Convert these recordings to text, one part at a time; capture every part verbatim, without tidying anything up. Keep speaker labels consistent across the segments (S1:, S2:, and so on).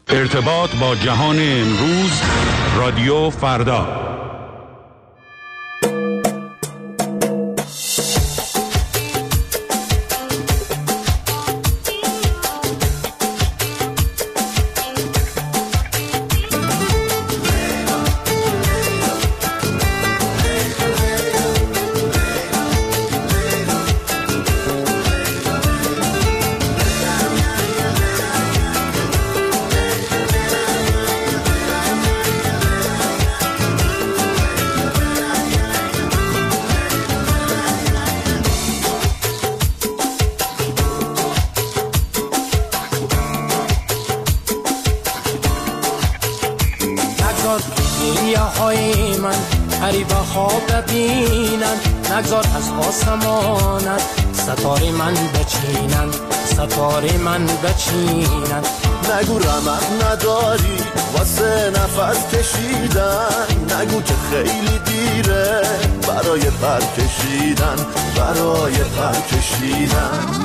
S1: ارتباط با جهان امروز، رادیو فردا.
S2: نگذار از آسمانت ستاره من بچینن، ستاره من بچینن.
S3: نگو رمق نداری واسه نفس کشیدن، نگو که خیلی دیره برای پر کشیدن، برای پر کشیدن.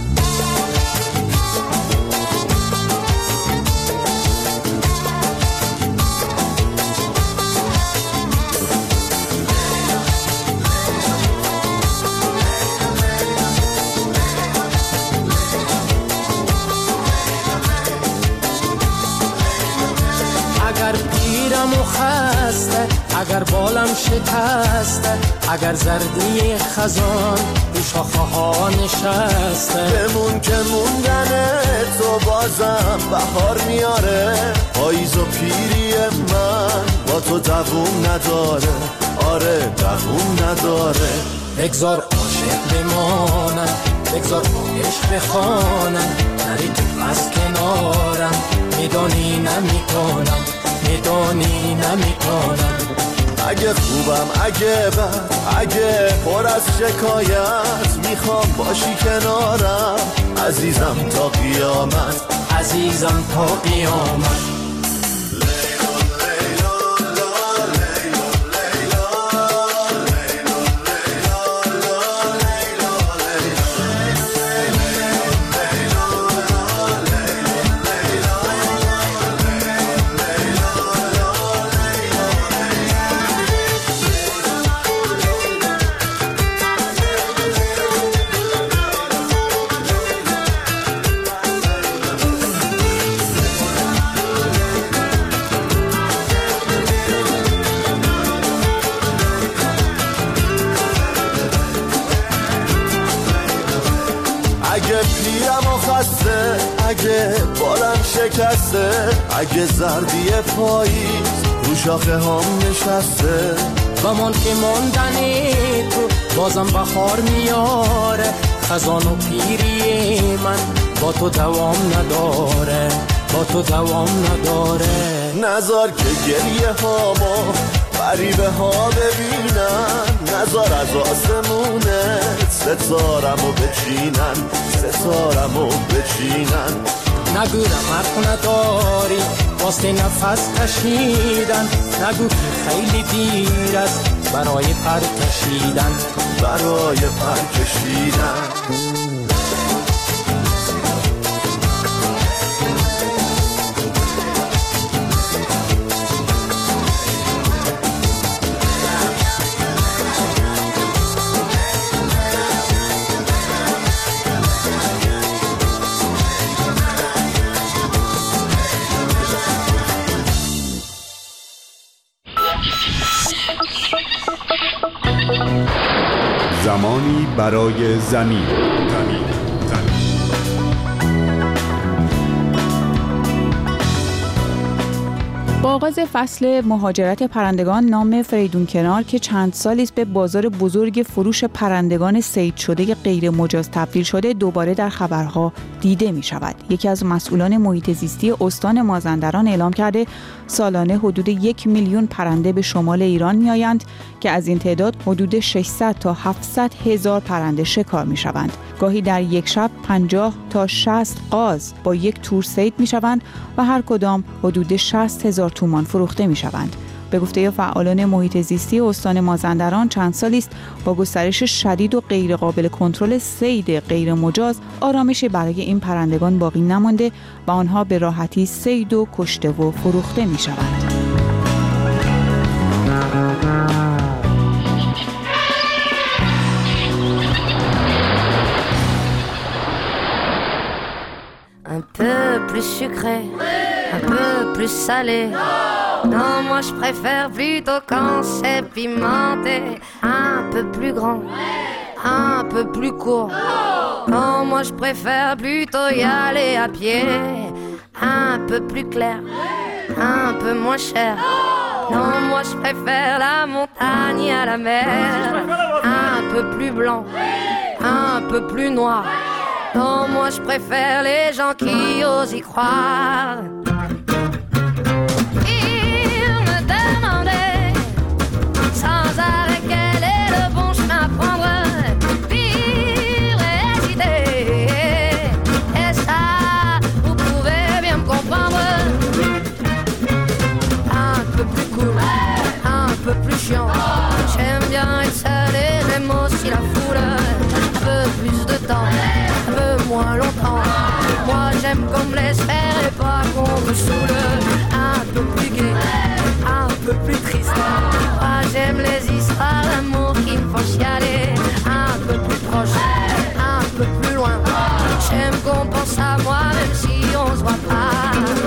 S2: اگر بالم شکسته، اگر زردی خزان رو شاخه ها نشسته،
S3: بمون که موندن تو بازم بهار میاره. پاییز و پیری من با تو دووم نداره، آره دووم نداره.
S2: بگذار عاشق بمانم، بگذار عشق بخوانم، نری تو از کنارم، میدانی نمیکنم، میدانی نمیکنم.
S3: اگه خوبم اگه بد اگه پر از شکایت، میخوام باشی کنارم عزیزم تا قیامت،
S2: عزیزم تا قیامت.
S3: اگه بالم شکسته، اگه زردی پاییز رو شاخه هم نشسته،
S2: و من که ماندنی تو بازم بخار میاره. خزان و پیری من با تو دوام نداره، با تو دوام نداره.
S3: نذار که گریه هامو غریبه ها ببینن، نذار از آسمونت ستارمو بچینن، ستارمو بچینن.
S2: نگو رمق نداری واسه نفس کشیدن، نگو که خیلی دیر است برای پر کشیدن،
S3: برای پر کشیدن.
S4: زمانی برای زمین.
S5: با آغاز فصل مهاجرت پرندگان، نام فریدون کنار که چند سالی است به بازار بزرگ فروش پرندگان صید شده غیر مجاز تبدیل شده، دوباره در خبرها دیده می شود. یکی از مسئولان محیط زیستی استان مازندران اعلام کرده سالانه حدود یک میلیون پرنده به شمال ایران می آیند که از این تعداد حدود ششصد تا هفتصد هزار پرنده شکار می شوند. گاهی در یک شب پنجاه تا شصت قاز با یک تور صید می شوند و هر کدام حدود شصت هزار تومان فروخته می شوند. به گفته فعالان محیط زیستی استان مازندران چند سالی است با گسترش شدید و غیرقابل کنترل صید غیر مجاز آرامشی برای این پرندگان باقی نمانده و آنها به راحتی صید و کشته و فروخته می‌شوند.
S6: Un peu plus sucré, un peu plus salé. Non, moi je préfère plutôt quand c'est pimenté. Un peu plus grand, un peu plus court. Non, moi je préfère plutôt y aller à pied. Un peu plus clair, un peu moins cher. Non, moi je préfère la montagne à la mer. Un peu plus blanc, un peu plus noir. Non, moi je préfère les gens qui osent y croire. Ils me demandaient sans arrêt quel est le bon chemin à prendre. Vivre et hésiter, et ça, vous pouvez bien me comprendre. Un peu plus cool, un peu plus chiant. J'aime bien être seul et j'aime aussi la foule. Un peu plus de temps, un peu moins longtemps. Moi j'aime qu'on me laisse faire et pas qu'on me saoule. Un peu plus gai, un peu plus triste. Moi j'aime les histoires d'amour qui me font chialer. Un peu plus proche, un peu plus loin. J'aime qu'on pense à moi même si on se voit pas.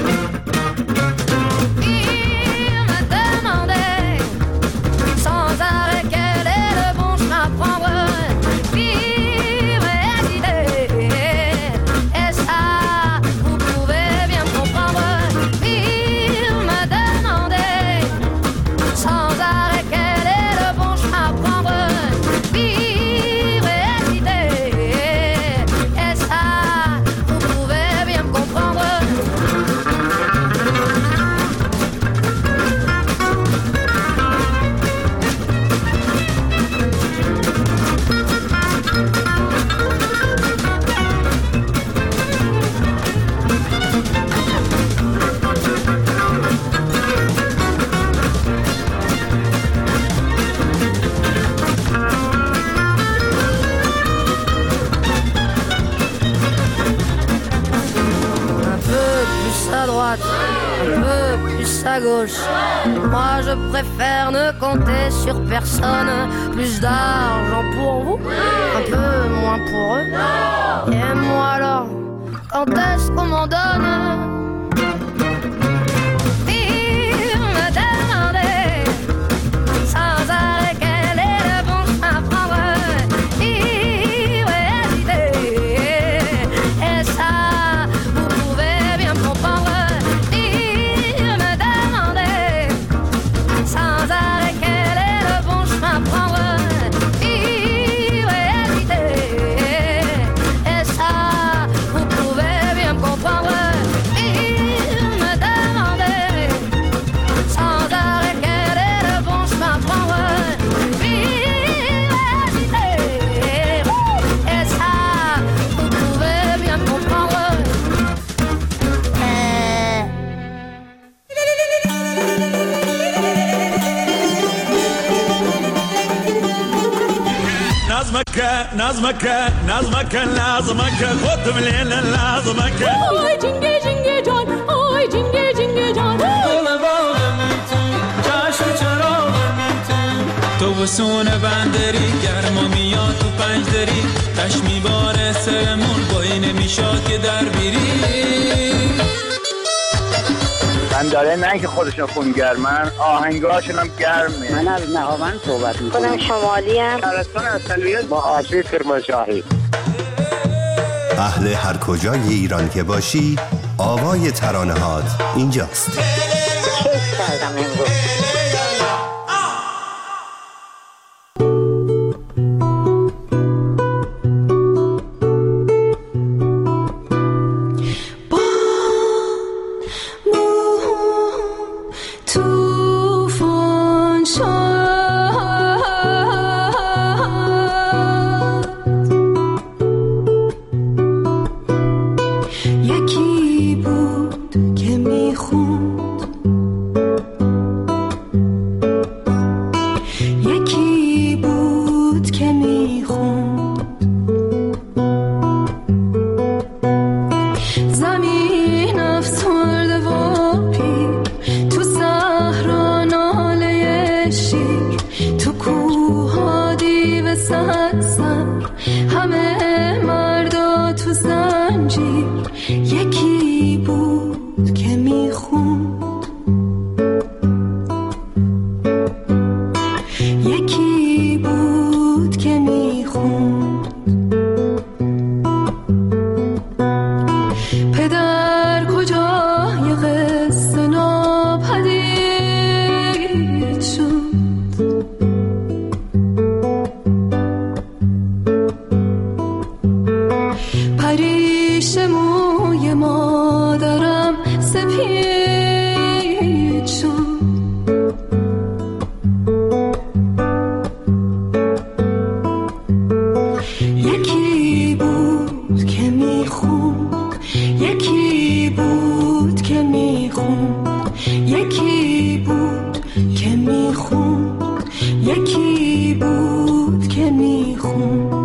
S6: Il me demandait sans arrêt quel est le bon chemin à prendre. À gauche, moi je préfère ne compter sur personne. Plus d'argent pour vous, un peu moins pour eux. Et moi alors, quand est-ce qu'on m'en donne? Il me demandait sans arrêt quel est le bon chemin à prendre. Il va hésiter, et ça, vous pouvez bien me comprendre. Sans arrêt, quel est le bon chemin à prendre? Il va hésiter, et ça, vous pouvez bien me comprendre. Il me demandait sans arrêt quel est le bon chemin à prendre. Il va hésiter, et ça, vous pouvez bien me comprendre.
S7: نظمك نظمك نظمك لازمك خد من لازمك
S8: آی جنگه جنگه جان آی جنگه جنگه جان دل باغم تو چشم چراغم تو تو بسون بندری گرما میاد تو پنج دری تش میباره سرمون بایی نمیشاد که در بیری
S9: بنداره نه که خودشون خونگرمن آهنگاشون هم گرمه.
S10: من از نهاوند صحبت میکنم.
S11: خودم شمالی ام.
S9: شهرستان اصلیت با آشی کرمانشاهی.
S12: اهل هر کجای ایران که باشی آوای ترانه‌هات اینجاست.
S11: کیف کردم امروز.
S13: یکی بود که میخوند، یکی بود که میخوند. پدر کجای قصه ناپدید شد، پریش موی مادرم سپید شد. یکی بود که میخوند، یکی بود که میخوند، یکی بود که میخوند، یکی بود که میخوند.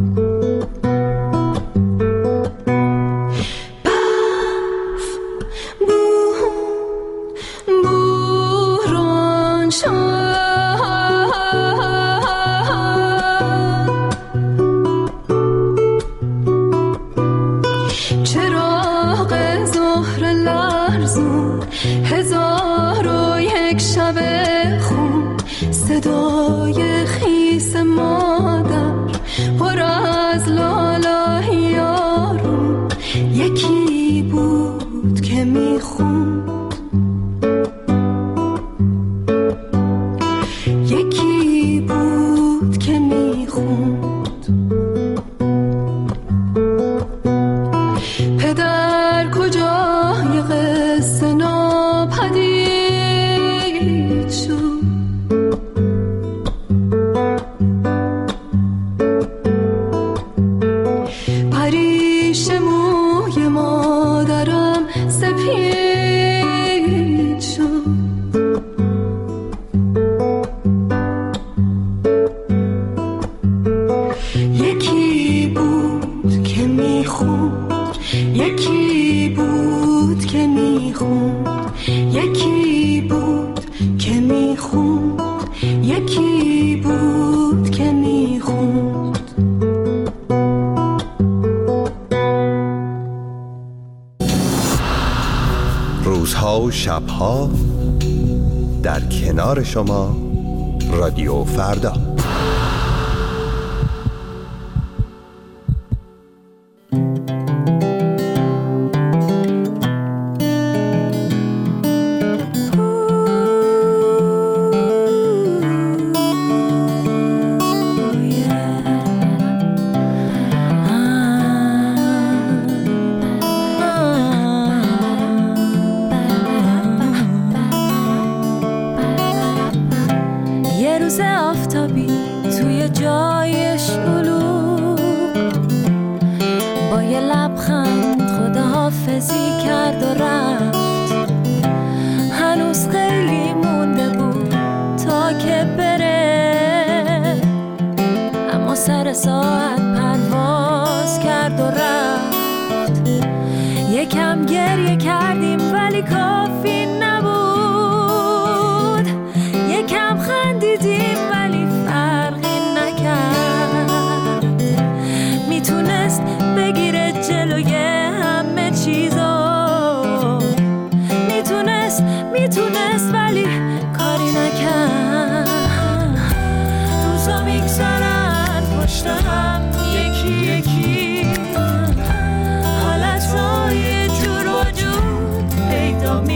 S13: هزار و یک شب خون، صدای خیس مادر پر از لالای یارون. یکی بود که میخوند، یکی بود که میخوند. پدر کجای قصه ناپدید شد، پریش موی مادرم سپید شد. یکی بود که میخوند، یکی بود که میخوند، یکی بود که میخوند، یکی بود که میخوند.
S12: روزها و شبها در کنار شما رادیو فردا.
S14: ساعت پرواز کرد و رفت. یکم گریه کردیم ولی کافی نبود، یکم خندیدیم ولی فرقی نکرد. میتونست بگیره جلوی همه چیزو، میتونست میتونست ولی کاری نکرد. روزا میگذرن پشت هم یکی یکی، حالتهای جور و جور پیدا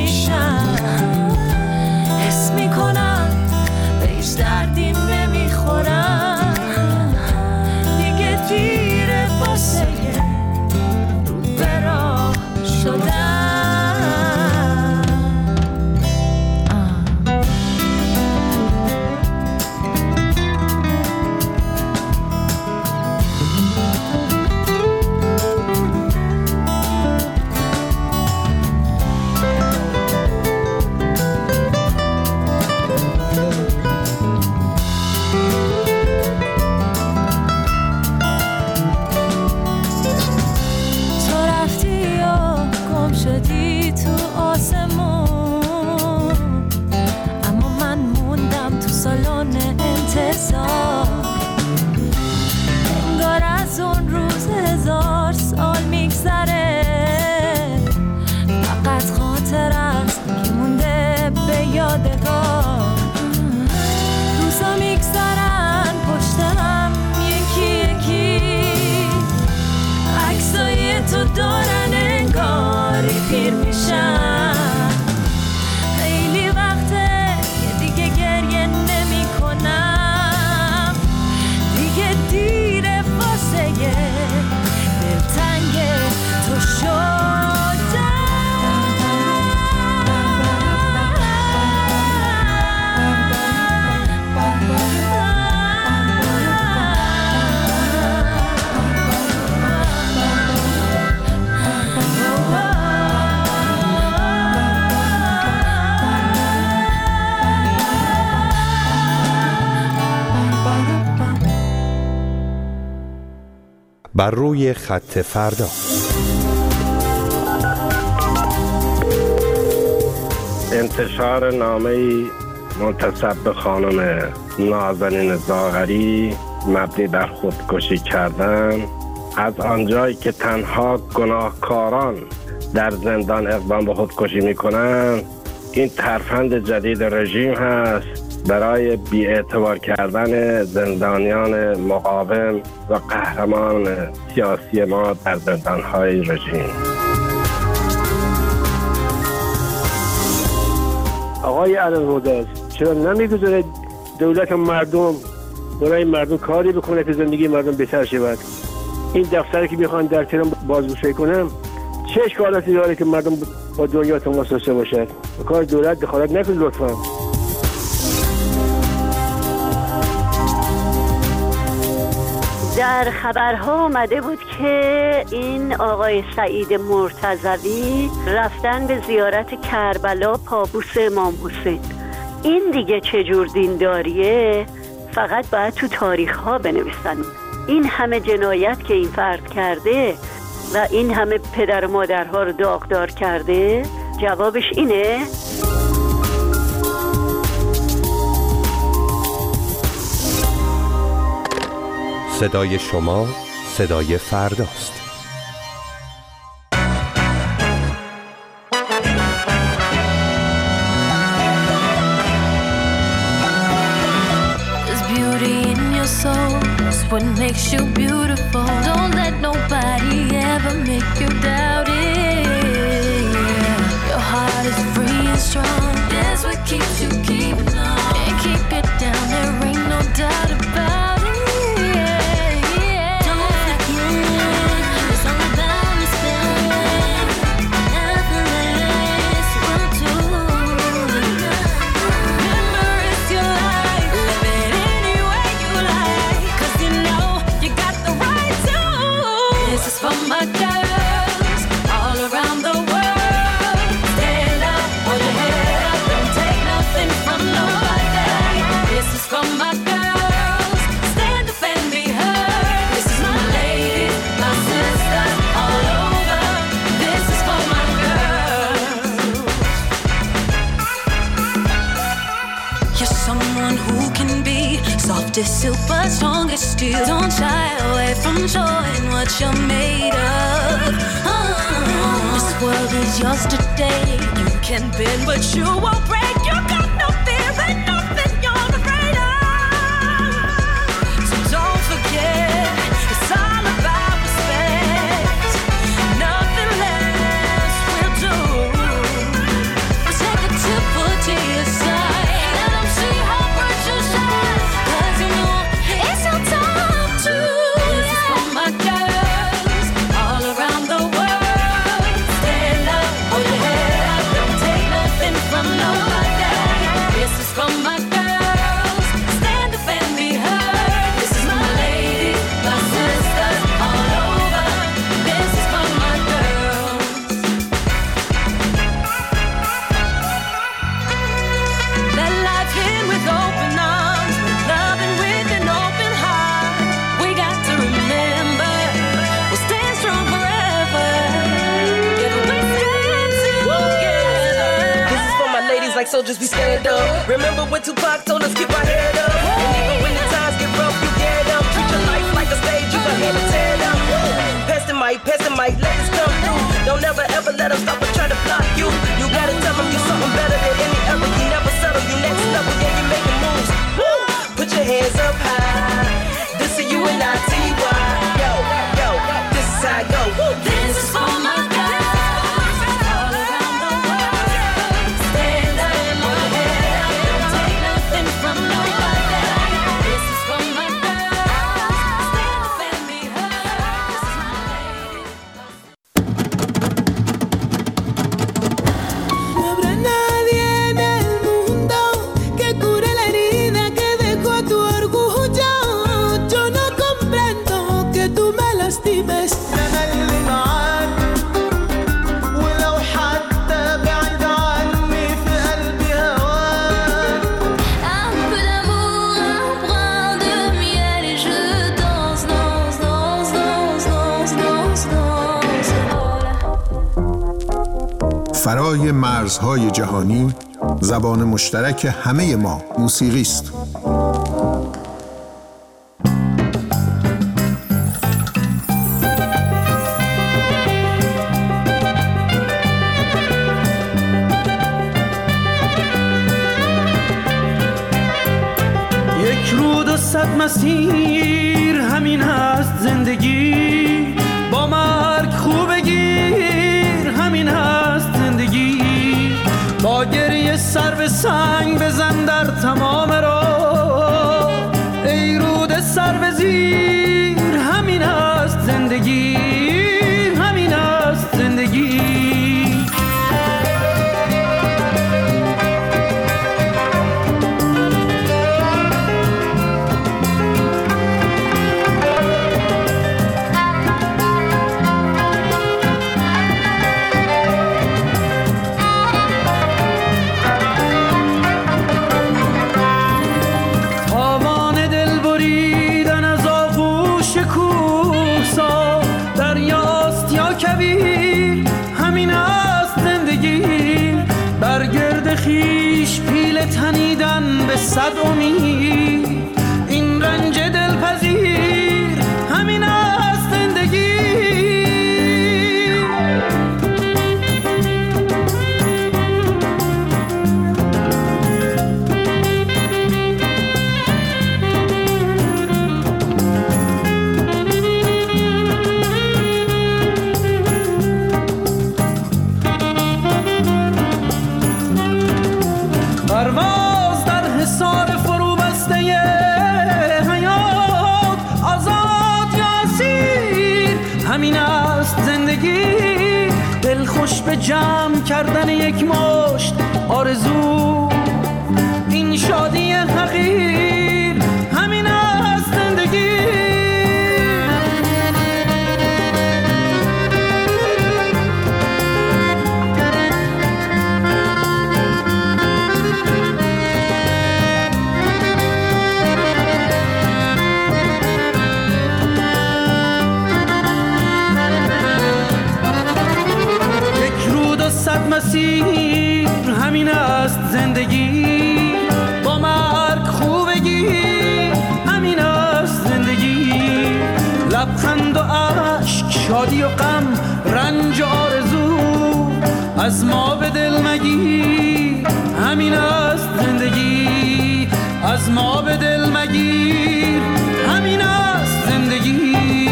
S14: میشم. خیلی وقته که دیگه گریه نمی کنم، دیگه دیره واسه دلتنگ تو شدم.
S12: بر روی خط فردا.
S15: انتشار نامه‌ای منتسب به خانم نازنین زاغری مبنی بر خودکشی کردن. از آنجایی که تنها گناهکاران در زندان اقدام به خودکشی می‌کنند، این ترفند جدید رژیم هست برای بی‌اعتبار کردن زندانیان مقاوم و قهرمان سیاسی ما در زندان‌های رژیم.
S16: آقای علالهدی چرا نمیگذاره دولت مردم برای مردم کاری بکنه که زندگی مردم بهتر شود؟ این دفتری که میخوان در تهران بازگشایی کنم چه اشکالاتی داره که مردم با دنیا تماس داشته باشد؟ کار دولت دخالت نکنه لطفا.
S11: در خبرها آمده بود که این آقای سعید مرتضوی رفتن به زیارت کربلا پابوس امام حسین. این دیگه چجور دینداریه؟ فقط باید تو تاریخ ها بنویسن. این همه جنایت که این فرد کرده و این همه پدر و مادرها رو داغدار کرده، جوابش اینه؟
S12: صدای شما صدای فرداست.
S14: There's beauty in your soul, it's what makes you beautiful. Don't let nobody ever make you doubt it. Your heart is free and strong, that's what keeps you keeping on. And keep it down, there ain't no doubt about it. Super strong as steel. Don't shy away from showing what you're made of. Oh, this world is yours today. You can bend, but you won't break. You got no fear and nothing you're afraid of. So don't forget, it's all about respect. Nothing less will do. Take a tip or to your side. Let them see how bright you shine.
S17: Like soldiers, we stand up. Remember when Tupac told us keep our head up. And even when the times get rough, you get up. Treat your life like a stage, you got hand to tear it up. Pass the mic, pass the mic, let us come through. Don't ever ever let them stop or try to block you. You gotta tell them you're something better than any other. You never settle, you next level, yeah, you're making moves. Woo! Put your hands up high. This is U N I T Y. Yo, yo, this is how I go. This is for my guys. All around.
S18: فرای مرزهای جهانی زبان مشترک همه ما موسیقی است.
S8: یک رود و صد مسیر همین هست زندگی، با مرگ خوب بگیر همین هست زندگی، با گریه سر به سنگ بزن در تمام راه، ای رود سر به زیر همین هست زندگی، همین هست زندگی. خیش پیل تنیدن به صد امید، این رنج دلپذیر همین است زندگی. پرواز در حصار فرو بسته حیات، آزاد یا اسیر همین است زندگی، دل خوش به جمع کردن یک مشت آرزو، این شادی حقیر همین است زندگی. صد مسیر همین است زندگی، با مرگ خوبگی همین است زندگی، لبخند و اشک، شادی و غم، رنج و آرزو، از ما به دل مگیر همین است زندگی، از ما به دل مگیر همین است زندگی.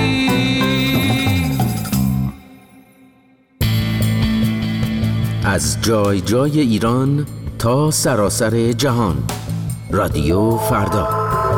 S19: از جای جای ایران تا سراسر جهان، رادیو فردا.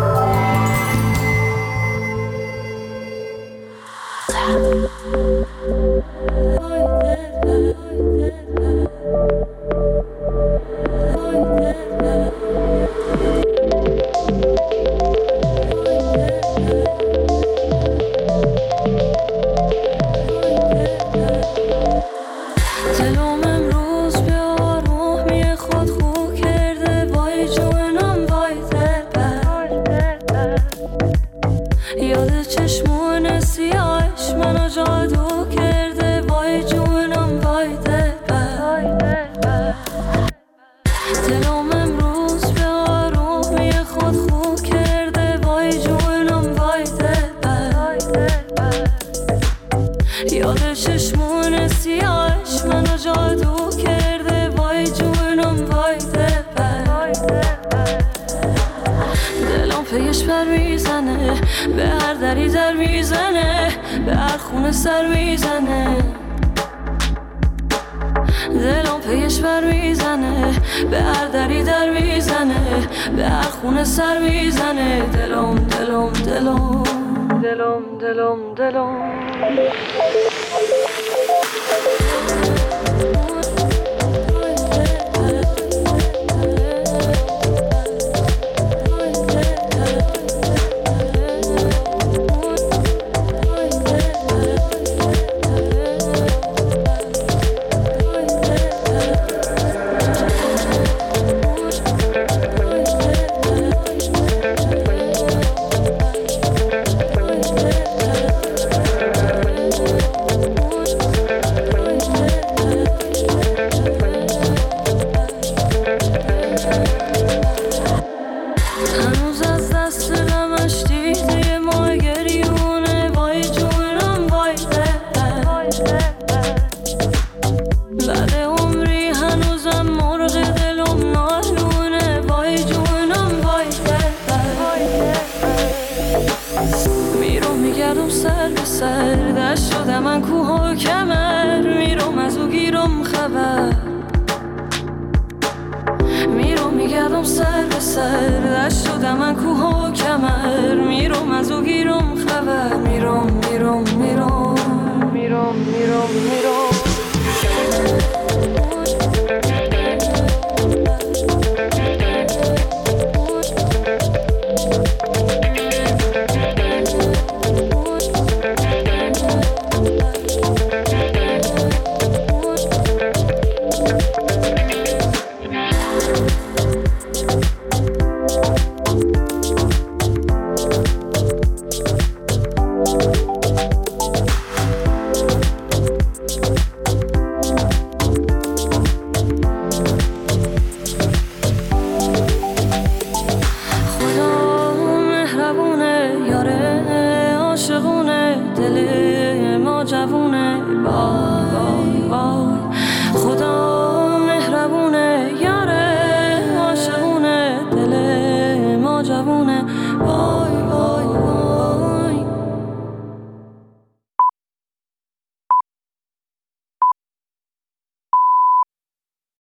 S20: به هر دری در میزنه، به هر خونه سر میزنه، دلم پیش بر میزنه، به هر دری در میزنه، به هر خونه سر میزنه، دلم دلم دلم دلم دلم دلم سر دشت شدم من کوه و کمر میرم از او گیرم خبر میرم میرم میرم میرم میرم میرم